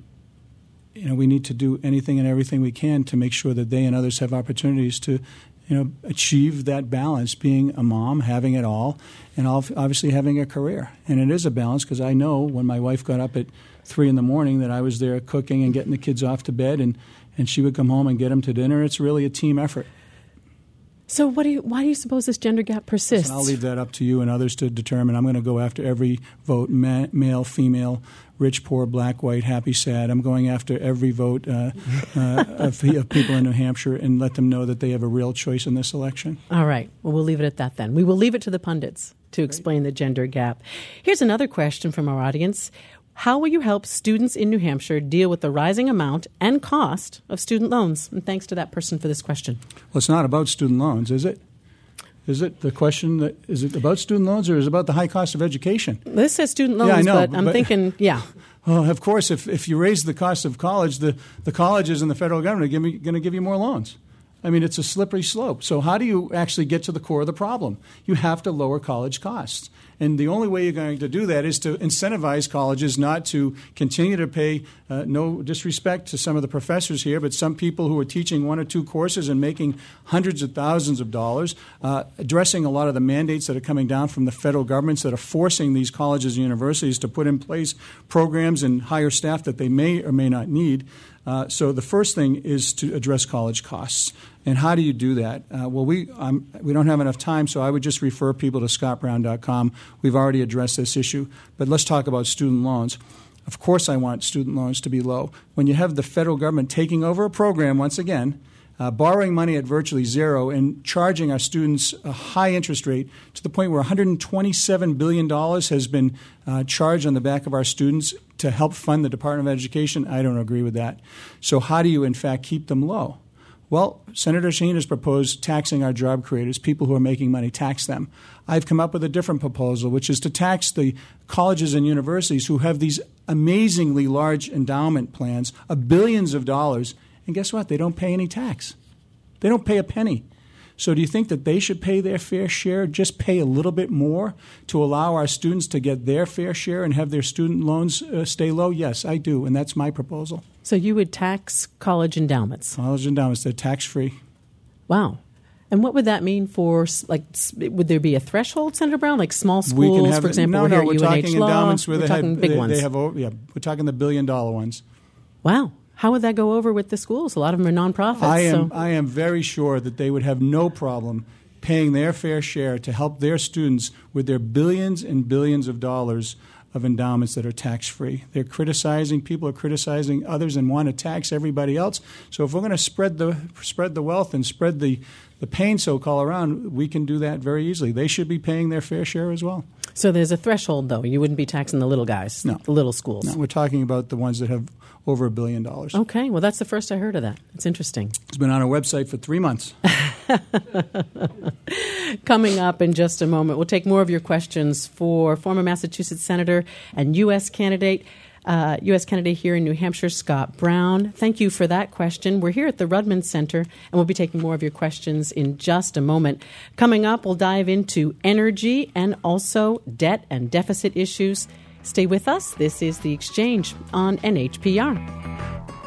we need to do anything and everything we can to make sure that they and others have opportunities to, achieve that balance, being a mom, having it all, and obviously having a career. And it is a balance because I know when my wife got up at 3 a.m. that I was there cooking and getting the kids off to bed, and she would come home and get them to dinner. It's really a team effort.
So why do you suppose this gender gap persists?
Listen, I'll leave that up to you and others to determine. I'm going to go after every vote, male, female, rich, poor, black, white, happy, sad. I'm going after every vote of people in New Hampshire and let them know that they have a real choice in this election.
All right. Well, we'll leave it at that then. We will leave it to the pundits to explain the gender gap. Here's another question from our audience. How will you help students in New Hampshire deal with the rising amount and cost of student loans? And thanks to that person for this question.
Well, it's not about student loans, is it? Is it the question that is it about student loans or is it about the high cost of education?
This says student loans,
yeah, I know,
but I'm thinking, yeah.
Well, of course, if you raise the cost of college, the colleges and the federal government are going to give you more loans. I mean, it's a slippery slope. So how do you actually get to the core of the problem? You have to lower college costs. And the only way you're going to do that is to incentivize colleges not to continue to pay, no disrespect to some of the professors here, but some people who are teaching one or two courses and making hundreds of thousands of dollars, addressing a lot of the mandates that are coming down from the federal governments that are forcing these colleges and universities to put in place programs and hire staff that they may or may not need. So the first thing is to address college costs. And how do you do that? Well, we don't have enough time, so I would just refer people to scottbrown.com. We've already addressed this issue. But let's talk about student loans. Of course I want student loans to be low. When you have the federal government taking over a program once again, borrowing money at virtually zero and charging our students a high interest rate to the point where $127 billion has been charged on the back of our students to help fund the Department of Education, I don't agree with that. So how do you, in fact, keep them low? Well, Senator Shaheen has proposed taxing our job creators, people who are making money, tax them. I've come up with a different proposal, which is to tax the colleges and universities who have these amazingly large endowment plans of billions of dollars. And guess what? They don't pay any tax. They don't pay a penny. So do you think that they should pay their fair share, just pay a little bit more to allow our students to get their fair share and have their student loans stay low? Yes, I do, and that's my proposal.
So you would tax college endowments?
College endowments, they're tax-free.
Wow. And what would that mean for, like, would there be a threshold, Senator Brown, like small schools, for example?
We're talking endowments where
we're talking big ones.
We're talking the billion-dollar ones.
Wow. How would that go over with the schools? A lot of them are nonprofits.
I am very sure that they would have no problem paying their fair share to help their students with their billions and billions of dollars of endowments that are tax-free. People are criticizing others and want to tax everybody else. So if we're going to spread the wealth and spread the pain, so-called, around, we can do that very easily. They should be paying their fair share as well.
So there's a threshold, though. You wouldn't be taxing the little guys,
no.
The little schools.
No, we're talking about the ones that have over $1 billion.
Okay, well, that's the first I heard of that. It's interesting.
It's been on our website for 3 months.
Coming up in just a moment, we'll take more of your questions for former Massachusetts Senator and U.S. candidate here in New Hampshire, Scott Brown. Thank you for that question. We're here at the Rudman Center, and we'll be taking more of your questions in just a moment. Coming up, we'll dive into energy and also debt and deficit issues. Stay with us. This is The Exchange on NHPR.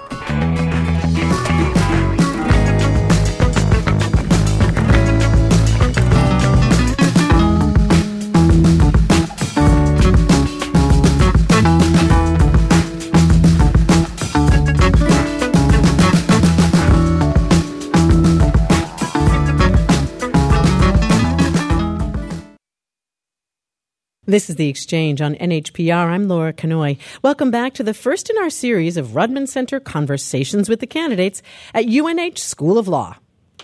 This is The Exchange on NHPR. I'm Laura Kanoy. Welcome back to the first in our series of Rudman Center Conversations with the Candidates at UNH School of Law.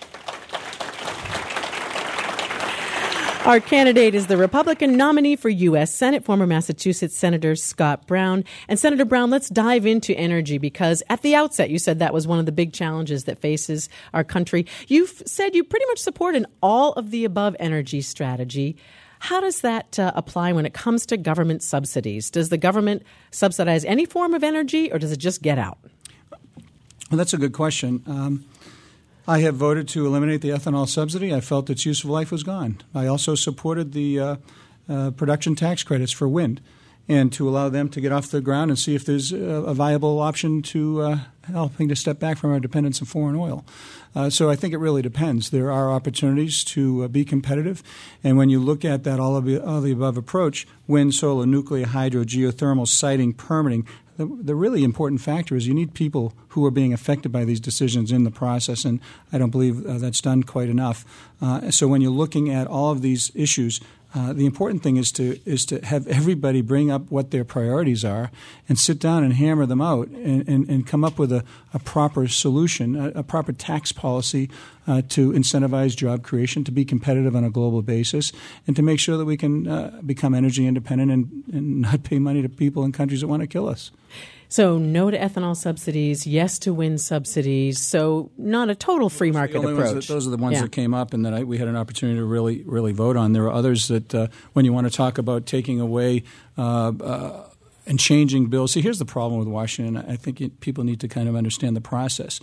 Our candidate is the Republican nominee for U.S. Senate, former Massachusetts Senator Scott Brown. And Senator Brown, let's dive into energy because at the outset you said that was one of the big challenges that faces our country. You've said you pretty much support an all-of-the-above energy strategy. How does that apply when it comes to government subsidies? Does the government subsidize any form of energy, or does it just get out?
Well, that's a good question. I have voted to eliminate the ethanol subsidy. I felt its useful life was gone. I also supported the production tax credits for wind and to allow them to get off the ground and see if there's a viable option to helping to step back from our dependence on foreign oil. So I think it really depends. There are opportunities to be competitive. And when you look at that all of the above approach, wind, solar, nuclear, hydro, geothermal, siting, permitting, the really important factor is you need people who are being affected by these decisions in the process, and I don't believe that's done quite enough. So when you're looking at all of these issues, the important thing is to have everybody bring up what their priorities are and sit down and hammer them out and come up with a proper solution, a proper tax policy to incentivize job creation, to be competitive on a global basis, and to make sure that we can become energy independent and not pay money to people in countries that want to kill us.
So no to ethanol subsidies, yes to wind subsidies. So not a total free market approach.
Those are the ones that came up and that we had an opportunity to really vote on. There are others that when you want to talk about taking away and changing bills. See, here's the problem with Washington. I think people need to kind of understand the process.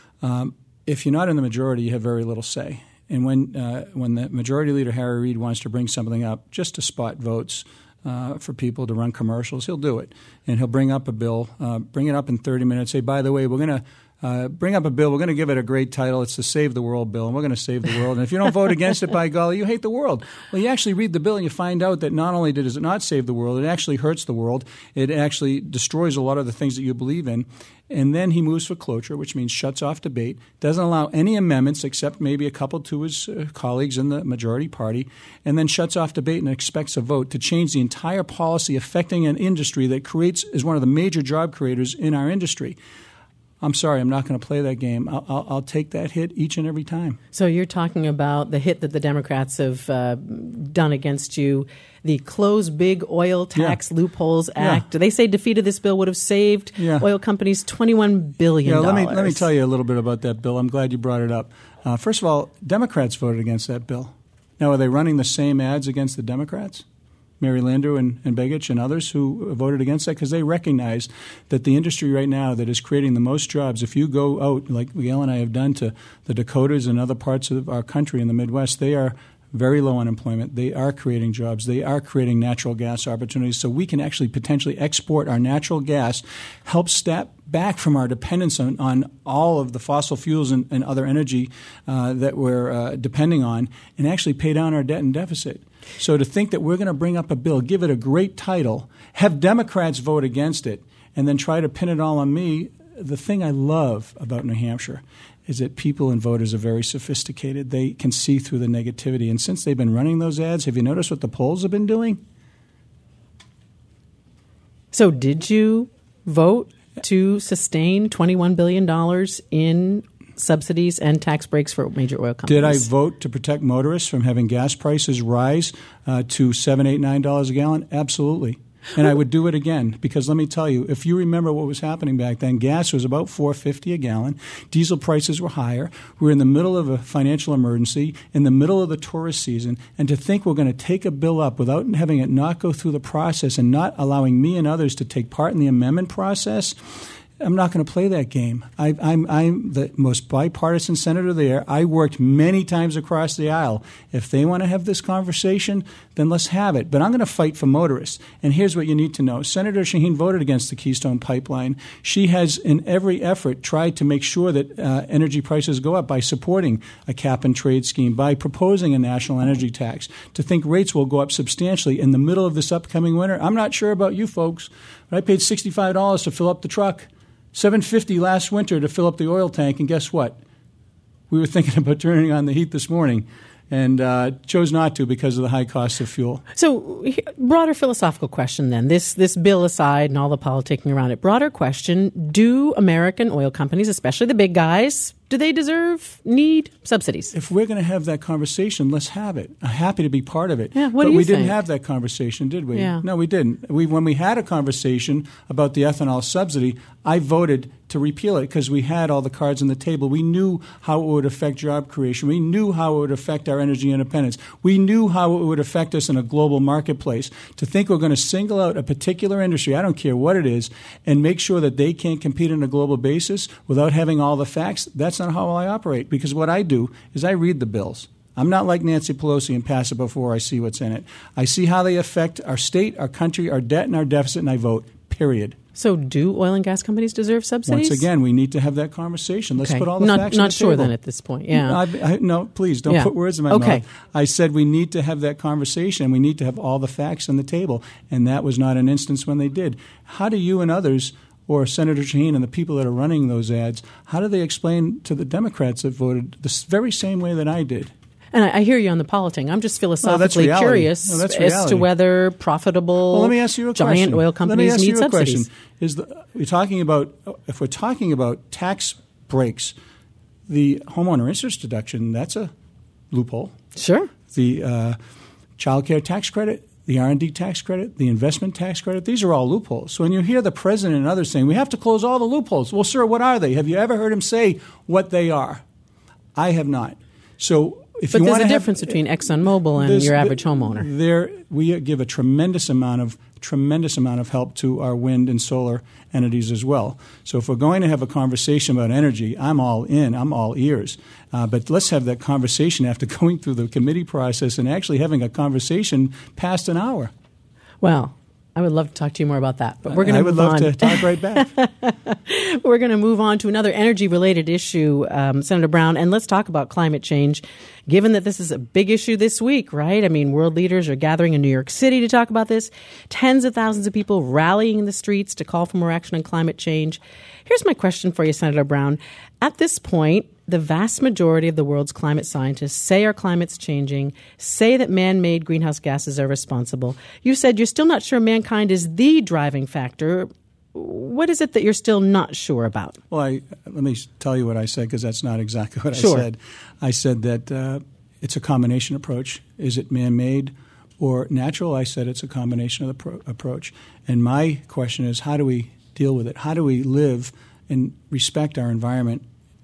If you're not in the majority, you have very little say. And when the majority leader, Harry Reid, wants to bring something up just to spot votes, for people to run commercials, he'll do it. And he'll bring up a bill, bring it up in 30 minutes, say, by the way, we're going to bring up a bill. We're going to give it a great title. It's the Save the World bill, and we're going to save the world. And if you don't vote against it, by golly, you hate the world. Well, you actually read the bill and you find out that not only does it not save the world, it actually hurts the world. It actually destroys a lot of the things that you believe in. And then he moves for cloture, which means shuts off debate, doesn't allow any amendments except maybe a couple to his colleagues in the majority party, and then shuts off debate and expects a vote to change the entire policy affecting an industry that is one of the major job creators in our industry. I'm sorry, I'm not going to play that game. I'll take that hit each and every time.
So you're talking about the hit that the Democrats have done against you, the Close Big Oil Tax Loopholes Act. They say defeat of this bill would have saved oil companies $21 billion.
Let me tell you a little bit about that bill. I'm glad you brought it up. First of all, Democrats voted against that bill. Now, are they running the same ads against the Democrats? Mary Landrieu and Begich and others who voted against that, because they recognize that the industry right now that is creating the most jobs, if you go out, like Miguel and I have done, to the Dakotas and other parts of our country in the Midwest, they are very low unemployment. They are creating jobs. They are creating natural gas opportunities. So we can actually potentially export our natural gas, help step back from our dependence on all of the fossil fuels and other energy that we're depending on, and actually pay down our debt and deficit. So to think that we're going to bring up a bill, give it a great title, have Democrats vote against it, and then try to pin it all on me, the thing I love about New Hampshire is that people and voters are very sophisticated. They can see through the negativity. And since they've been running those ads, have you noticed what the polls have been doing?
So did you vote to sustain $21 billion in subsidies and tax breaks for major oil companies?
Did I vote to protect motorists from having gas prices rise to $7, $8, $9 a gallon? Absolutely. And I would do it again, because let me tell you, if you remember what was happening back then, gas was about $4.50 a gallon. Diesel prices were higher. We were in the middle of a financial emergency, in the middle of the tourist season, and to think we're going to take a bill up without having it not go through the process and not allowing me and others to take part in the amendment process, I'm not going to play that game. I'm the most bipartisan senator there. I worked many times across the aisle. If they want to have this conversation, then let's have it. But I'm going to fight for motorists. And here's what you need to know. Senator Shaheen voted against the Keystone Pipeline. She has, in every effort, tried to make sure that energy prices go up by supporting a cap-and-trade scheme, by proposing a national energy tax, to think rates will go up substantially in the middle of this upcoming winter. I'm not sure about you folks, but I paid $65 to fill up the truck. $7.50 last winter to fill up the oil tank, and guess what? We were thinking about turning on the heat this morning and chose not to because of the high cost of fuel.
So, broader philosophical question then. This bill aside and all the politicking around it, broader question, do American oil companies, especially the big guys, do they need subsidies?
If we're going to have that conversation, let's have it. I'm happy to be part of it.
Yeah,
but we didn't have that conversation, did we?
Yeah.
No, we didn't. When we had a conversation about the ethanol subsidy, I voted to repeal it because we had all the cards on the table. We knew how it would affect job creation. We knew how it would affect our energy independence. We knew how it would affect us in a global marketplace. To think we're going to single out a particular industry, I don't care what it is, and make sure that they can't compete on a global basis without having all the facts, that's not how I operate. Because what I do is I read the bills. I'm not like Nancy Pelosi and pass it before I see what's in it. I see how they affect our state, our country, our debt, and our deficit, and I vote, period.
So do oil and gas companies deserve subsidies?
Once again, we need to have that conversation. Let's put all the facts on the table.
Not sure then at this point, yeah.
No, please, don't put words in my mouth. I said we need to have that conversation. We need to have all the facts on the table, and that was not an instance when they did. How do you and others, or Senator Shaheen and the people that are running those ads, how do they explain to the Democrats that voted the very same way that I did?
And I hear you on the politing. I'm just philosophically curious as to whether profitable
let me ask you a
giant oil companies need subsidies.
If we're talking about tax breaks, the homeowner interest deduction, that's a loophole.
Sure.
The child care tax credit, the R&D tax credit, the investment tax credit, these are all loopholes. So when you hear the president and others saying, we have to close all the loopholes, well, sir, what are they? Have you ever heard him say what they are? I have not. So
but there's a difference between ExxonMobil and your average homeowner.
We give a tremendous amount of help to our wind and solar entities as well. So if we're going to have a conversation about energy, I'm all in. I'm all ears. But let's have that conversation after going through the committee process and actually having a conversation past an hour.
Well, I would love to talk to you more about that, but we're going to move on.
I would love to talk right back.
We're going to move on to another energy-related issue, Senator Brown, and let's talk about climate change, given that this is a big issue this week, right? I mean, world leaders are gathering in New York City to talk about this, tens of thousands of people rallying in the streets to call for more action on climate change. Here's my question for you, Senator Brown. At this point, the vast majority of the world's climate scientists say our climate's changing, say that man-made greenhouse gases are responsible. You said you're still not sure mankind is the driving factor. What is it that you're still not sure about?
Well, let me tell you what I said, because that's not exactly what I said. I said that it's a combination approach. Is it man-made or natural? I said it's a combination of the approach. And my question is, how do we deal with it? How do we live and respect our environment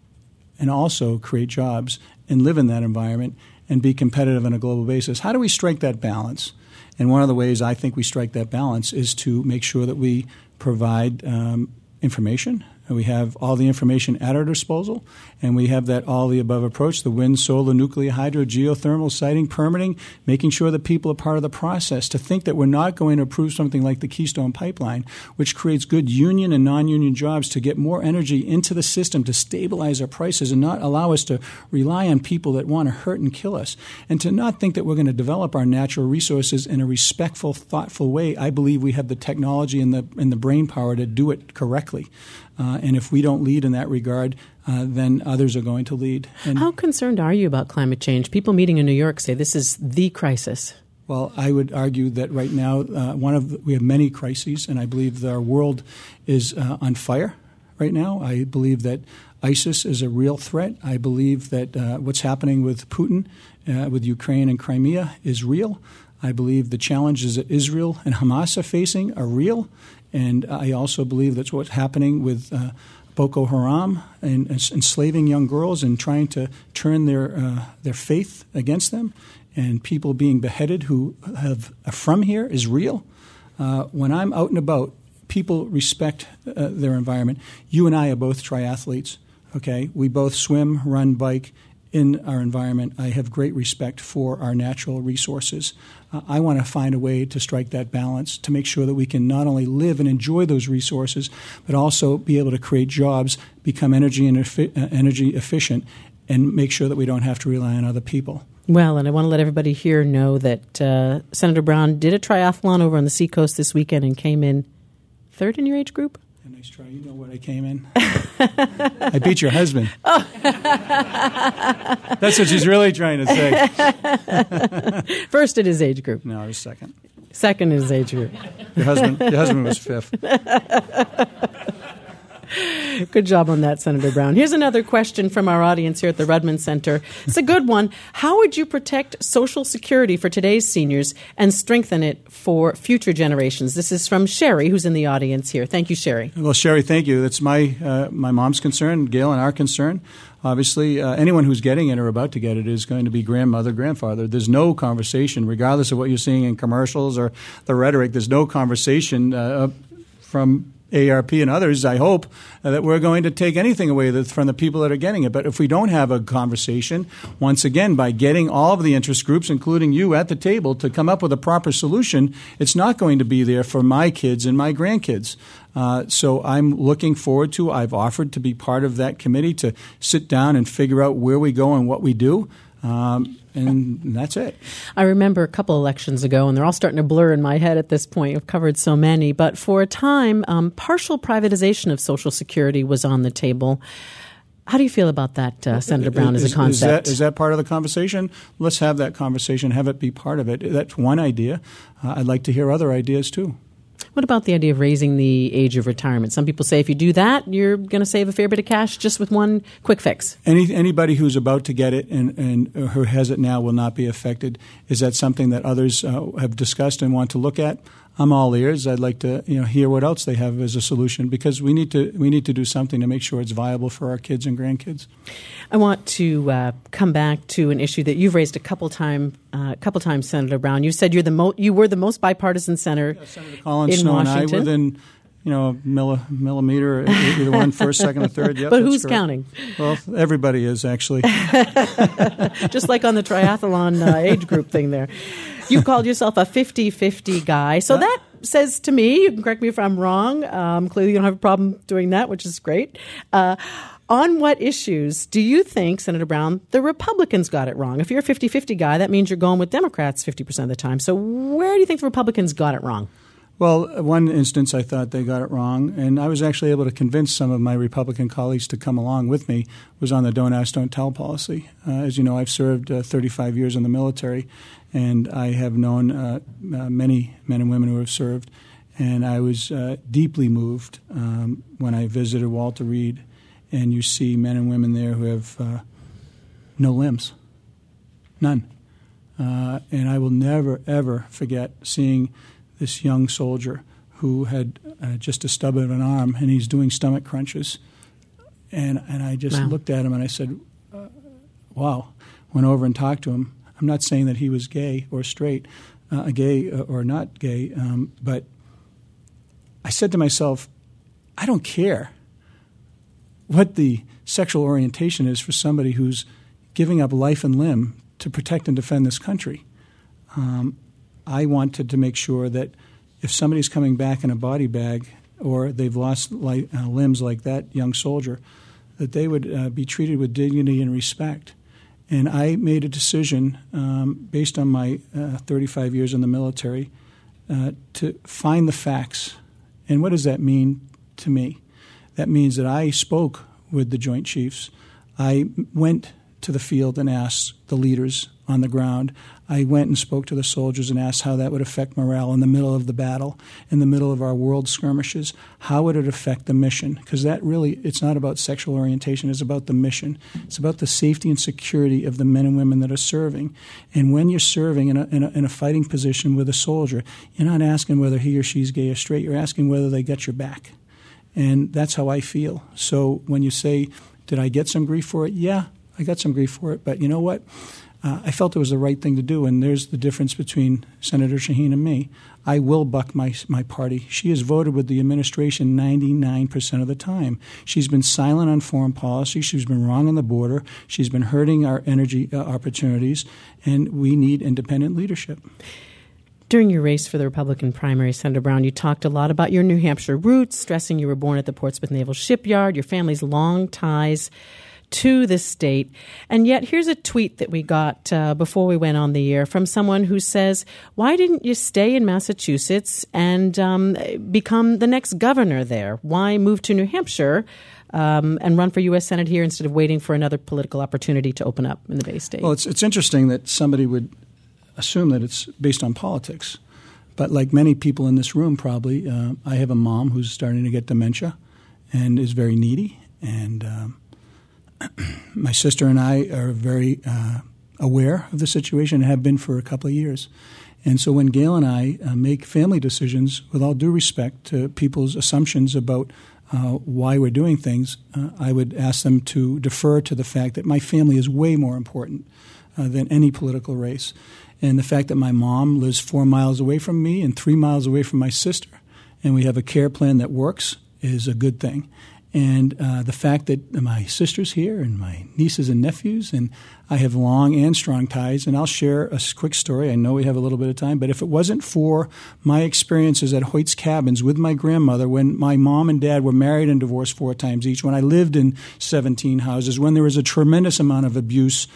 and also create jobs and live in that environment and be competitive on a global basis? How do we strike that balance? And one of the ways I think we strike that balance is to make sure that we provide information. We have all the information at our disposal, and we have that all-the-above approach, the wind, solar, nuclear, hydro, geothermal, siting, permitting, making sure that people are part of the process. To think that we're not going to approve something like the Keystone Pipeline, which creates good union and non-union jobs to get more energy into the system to stabilize our prices and not allow us to rely on people that want to hurt and kill us. And to not think that we're going to develop our natural resources in a respectful, thoughtful way. I believe we have the technology and the brain power to do it correctly. And if we don't lead in that regard, then others are going to lead. And
how concerned are you about climate change? People meeting in New York say this is the crisis.
Well, I would argue that right now we have many crises, and I believe that our world is on fire right now. I believe that ISIS is a real threat. I believe that what's happening with Putin, with Ukraine and Crimea is real. I believe the challenges that Israel and Hamas are facing are real. And I also believe that's what's happening with Boko Haram and enslaving young girls and trying to turn their faith against them, and people being beheaded who are from here is real. When I'm out and about, people respect their environment. You and I are both triathletes. Okay, we both swim, run, bike in our environment. I have great respect for our natural resources. I want to find a way to strike that balance to make sure that we can not only live and enjoy those resources, but also be able to create jobs, become energy efficient, and make sure that we don't have to rely on other people.
Well, and I want to let everybody here know that Senator Brown did a triathlon over on the Seacoast this weekend and came in third in your age group.
Nice try. You know what I came in? I beat your husband. Oh. That's what she's really trying to say.
First in his age group.
No, I was second.
Second in his age group.
Your husband was fifth.
Good job on that, Senator Brown. Here's another question from our audience here at the Rudman Center. It's a good one. How would you protect Social Security for today's seniors and strengthen it for future generations? This is from Sherry, who's in the audience here. Thank you, Sherry.
Well, Sherry, thank you. That's my mom's concern, Gail, and our concern. Obviously, anyone who's getting it or about to get it is going to be grandmother, grandfather. There's no conversation, regardless of what you're seeing in commercials or the rhetoric, there's no conversation from AARP and others, I hope, that we're going to take anything away from the people that are getting it. But if we don't have a conversation, once again, by getting all of the interest groups, including you, at the table to come up with a proper solution, it's not going to be there for my kids and my grandkids. So I'm looking forward to, I've offered to be part of that committee to sit down and figure out where we go and what we do. And that's it.
I remember a couple elections ago, and they're all starting to blur in my head at this point. I've covered so many. But for a time, partial privatization of Social Security was on the table. How do you feel about that, Senator Brown, as a concept?
Is that part of the conversation? Let's have that conversation, have it be part of it. That's one idea. I'd like to hear other ideas, too.
What about the idea of raising the age of retirement? Some people say if you do that, you're going to save a fair bit of cash just with one quick fix.
Anybody who's about to get it and who has it now will not be affected. Is that something that others have discussed and want to look at? I'm all ears. I'd like to hear what else they have as a solution, because we need to do something to make sure it's viable for our kids and grandkids.
I want to come back to an issue that you've raised a couple times, Senator Brown. You said you were the most bipartisan senator
Senator Collins,
in
Snow,
Washington.
and I within millimeter, either one, first, second, or third. Yep,
but who's
correct.
counting?
Well, everybody is, actually.
Just like on the triathlon age group thing there. You've called yourself a 50-50 guy. So that says to me, you can correct me if I'm wrong, clearly you don't have a problem doing that, which is great. On what issues do you think, Senator Brown, the Republicans got it wrong? If you're a 50-50 guy, that means you're going with Democrats 50% of the time. So where do you think the Republicans got it wrong?
Well, one instance I thought they got it wrong, and I was actually able to convince some of my Republican colleagues to come along with me, was on the Don't Ask, Don't Tell policy. As you know, I've served 35 years in the military, and I have known many men and women who have served, and I was deeply moved when I visited Walter Reed, and you see men and women there who have no limbs, none. And I will never, ever forget seeing this young soldier who had just a stub of an arm, and he's doing stomach crunches. And I just looked at him and I said, wow. Went over and talked to him. I'm not saying that he was gay or straight, gay or not gay, but I said to myself, I don't care what the sexual orientation is for somebody who's giving up life and limb to protect and defend this country. I wanted to make sure that if somebody's coming back in a body bag or they've lost limbs like that young soldier, that they would be treated with dignity and respect. And I made a decision based on my 35 years in the military to find the facts. And what does that mean to me? That means that I spoke with the Joint Chiefs. I went to the field and asked the leaders on the ground. I went and spoke to the soldiers and asked how that would affect morale in the middle of the battle, in the middle of our world skirmishes. How would it affect the mission? Because that really, it's not about sexual orientation. It's about the mission. It's about the safety and security of the men and women that are serving. And when you're serving in a fighting position with a soldier, you're not asking whether he or she's gay or straight. You're asking whether they got your back. And that's how I feel. So when you say, did I get some grief for it? Yeah, I got some grief for it. But you know what? I felt it was the right thing to do, and there's the difference between Senator Shaheen and me. I will buck my party. She has voted with the administration 99% of the time. She's been silent on foreign policy. She's been wrong on the border. She's been hurting our energy opportunities, and we need independent leadership.
During your race for the Republican primary, Senator Brown, you talked a lot about your New Hampshire roots, stressing you were born at the Portsmouth Naval Shipyard, your family's long ties to the state. And yet here's a tweet that we got before we went on the air from someone who says, why didn't you stay in Massachusetts and become the next governor there? Why move to New Hampshire and run for U.S. Senate here instead of waiting for another political opportunity to open up in the Bay State?
Well, it's interesting that somebody would assume that it's based on politics. But like many people in this room probably, I have a mom who's starting to get dementia and is very needy. And my sister and I are very aware of the situation and have been for a couple of years. And so when Gail and I make family decisions, with all due respect to people's assumptions about why we're doing things, I would ask them to defer to the fact that my family is way more important than any political race. And the fact that my mom lives 4 miles away from me and 3 miles away from my sister, and we have a care plan that works, is a good thing. And the fact that my sister's here and my nieces and nephews, and I have long and strong ties. And I'll share a quick story. I know we have a little bit of time, but if it wasn't for my experiences at Hoyt's Cabins with my grandmother, when my mom and dad were married and divorced 4 times each, when I lived in 17 houses, when there was a tremendous amount of abuse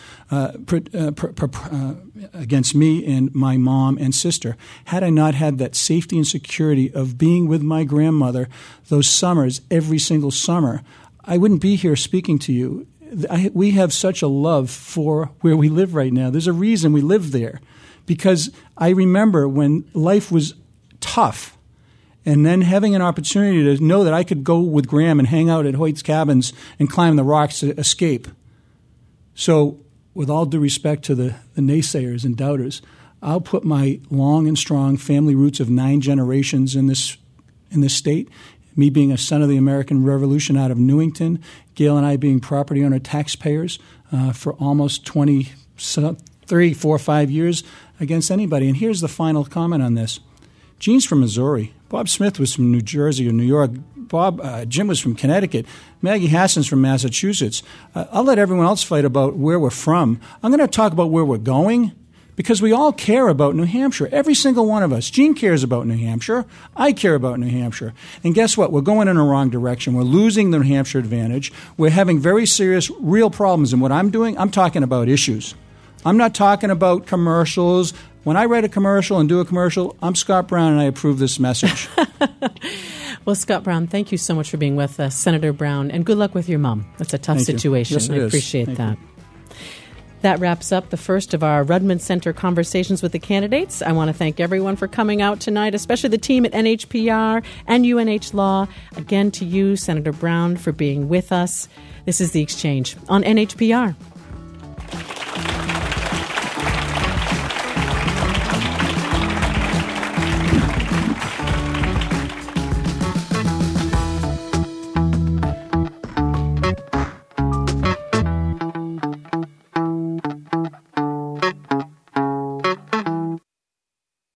against me and my mom and sister, had I not had that safety and security of being with my grandmother those summers, every single summer, I wouldn't be here speaking to you. We have such a love for where we live right now. There's a reason we live there, because I remember when life was tough, and then having an opportunity to know that I could go with Graham and hang out at Hoyt's Cabins and climb the rocks to escape. So with all due respect to the naysayers and doubters, I'll put my long and strong family roots of 9 generations in this state, me being a son of the American Revolution out of Newington, Gail and I being property owner taxpayers for almost 23, 4, 5 years against anybody. And here's the final comment on this. Gene's from Missouri. Bob Smith was from New Jersey or New York. Jim was from Connecticut. Maggie Hassan's from Massachusetts. I'll let everyone else fight about where we're from. I'm going to talk about where we're going, because we all care about New Hampshire. Every single one of us. Gene cares about New Hampshire. I care about New Hampshire. And guess what? We're going in a wrong direction. We're losing the New Hampshire advantage. We're having very serious, real problems. And what I'm doing, I'm talking about issues. I'm not talking about commercials. When I write a commercial and do a commercial, I'm Scott Brown, and I approve this message.
Well, Scott Brown, thank you so much for being with us, Senator Brown, and good luck with your mom. That's a tough situation.
Yes,
I appreciate that.
You.
That wraps up the first of our Rudman Center conversations with the candidates. I want to thank everyone for coming out tonight, especially the team at NHPR and UNH Law. Again, to you, Senator Brown, for being with us. This is The Exchange on NHPR.